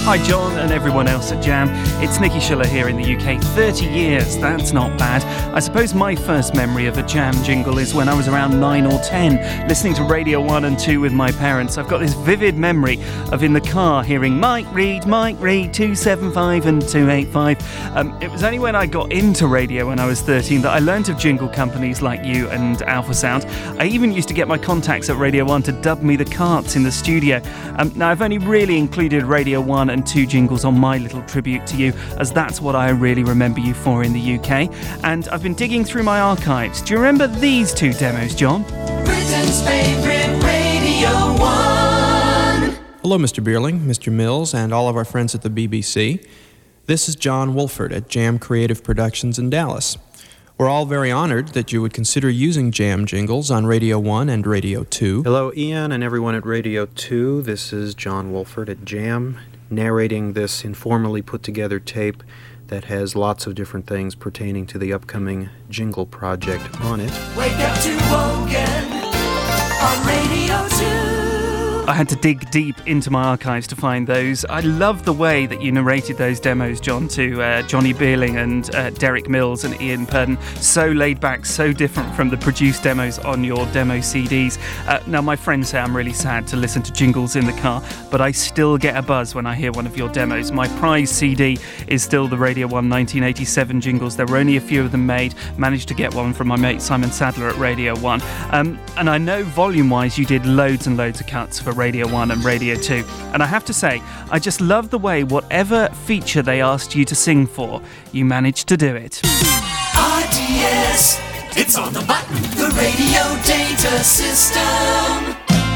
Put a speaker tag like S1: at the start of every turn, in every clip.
S1: Hi John and everyone else at Jam. It's Nicky Schiller here in the UK. 30 years, that's not bad. I suppose my first memory of a Jam jingle is when I was around 9 or 10, listening to Radio 1 and 2 with my parents. I've got this vivid memory of in the car hearing Mike Reed, 275 and 285. It was only when I got into radio when I was 13 that I learnt of jingle companies like you and Alpha Sound. I even used to get my contacts at Radio 1 to dub me the carts in the studio. Now I've only really included Radio 1 and 2 jingles on my little tribute to you, as that's what I really remember you for in the UK. And I've been digging through my archives. Do you remember these 2 demos, John?
S2: Britain's favourite Radio 1.
S3: Hello, Mr. Bierling, Mr. Mills, and all of our friends at the BBC. This is John Wolford at Jam Creative Productions in Dallas. We're all very honored that you would consider using Jam jingles on Radio 1 and Radio 2.
S4: Hello, Ian and everyone at Radio 2. This is John Wolford at Jam, narrating this informally put-together tape that has lots of different things pertaining to the upcoming jingle project on it.
S2: Wake up to Wogan on Radio 2.
S1: I had to dig deep into my archives to find those. I love the way that you narrated those demos, John, to Johnny Beerling and Derek Mills and Ian Purden. So laid back, so different from the produced demos on your demo CDs. Now, my friends say I'm really sad to listen to jingles in the car, but I still get a buzz when I hear one of your demos. My prize CD is still the Radio 1 1987 jingles. There were only a few of them made. Managed to get one from my mate Simon Sadler at Radio 1. And I know volume-wise you did loads and loads of cuts for Radio 1 and Radio 2. And I have to say, I just love the way whatever feature they asked you to sing for, you managed to do it.
S2: RDS, it's on the button, the radio data system.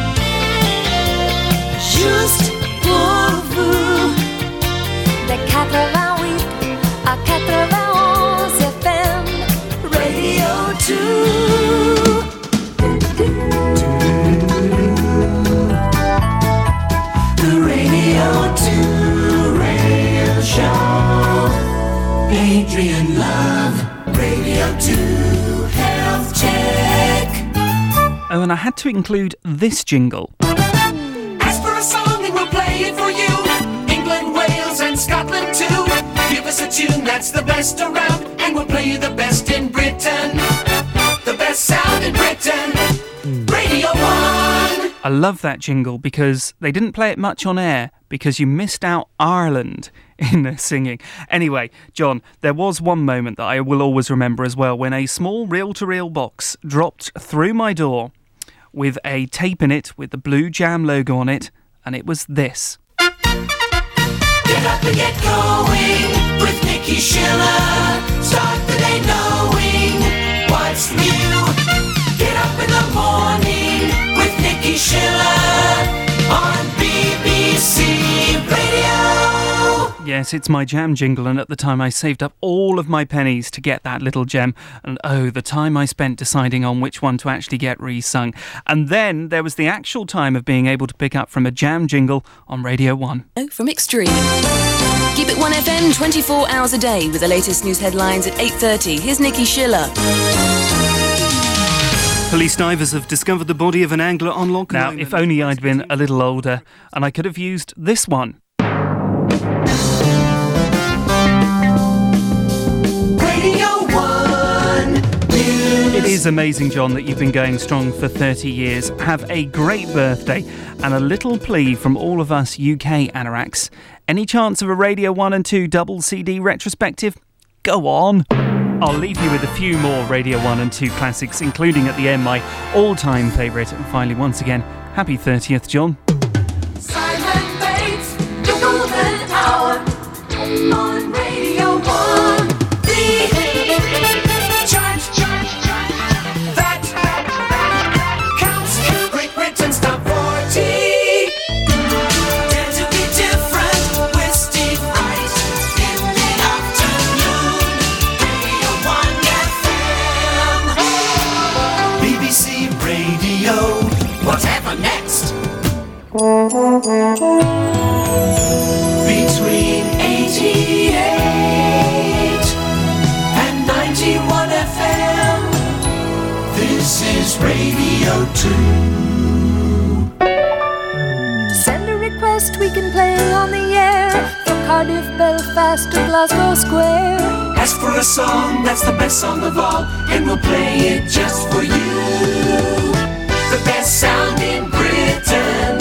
S5: Juste pour vous, de 88 à 91 FM,
S2: Radio 2. The Radio 2 radio show. Adrian Love, Radio 2 health check.
S1: Oh, and I had to include this jingle.
S2: Ask for a song and we'll play it for you. England, Wales and Scotland too. Give us a tune that's the best around, and we'll play you the best in Britain. The best sound in Britain. Radio 1.
S1: I love that jingle because they didn't play it much on air because you missed out Ireland in their singing. Anyway, John, there was one moment that I will always remember as well, when a small reel-to-reel box dropped through my door with a tape in it with the blue Jam logo on it, and it was this.
S2: Get up and get going with Nicky Schiller. Start the day knowing what's new. Get up in the morning with Nicky Schiller on BBC Radio.
S1: Yes, it's my Jam jingle, and at the time I saved up all of my pennies to get that little gem, and oh, the time I spent deciding on which one to actually get re-sung. And then there was the actual time of being able to pick up from a Jam jingle on Radio 1.
S6: Oh, from Extreme. Keep it 1FM 24 hours a day with the latest news headlines at 8:30. Here's Nicky Schiller.
S1: Police divers have discovered the body of an angler on Loch Lomond. Now, if only I'd been a little older and I could have used this one.
S2: Radio 1 News.
S1: It is amazing, John, that you've been going strong for 30 years. Have a great birthday, and a little plea from all of us UK anoraks. Any chance of a Radio 1 and 2 double CD retrospective? Go on. I'll leave you with a few more Radio 1 and 2 classics, including at the end my all-time favourite. And finally, once again, happy 30th, John.
S2: Simon Bates, the golden hour on Radio 1. The chart that counts Great Britain's top 40. Dare to be different with Steve Wright in the afternoon. Radio 1 FM. BBC Radio. Whatever next? Between 88 and 91 FM, this is Radio 2.
S5: send a request best we can play on the air for Cardiff, Belfast, or Glasgow Square.
S2: Ask for a song that's the best song of all, and we'll play it just for you. The best sound in Britain.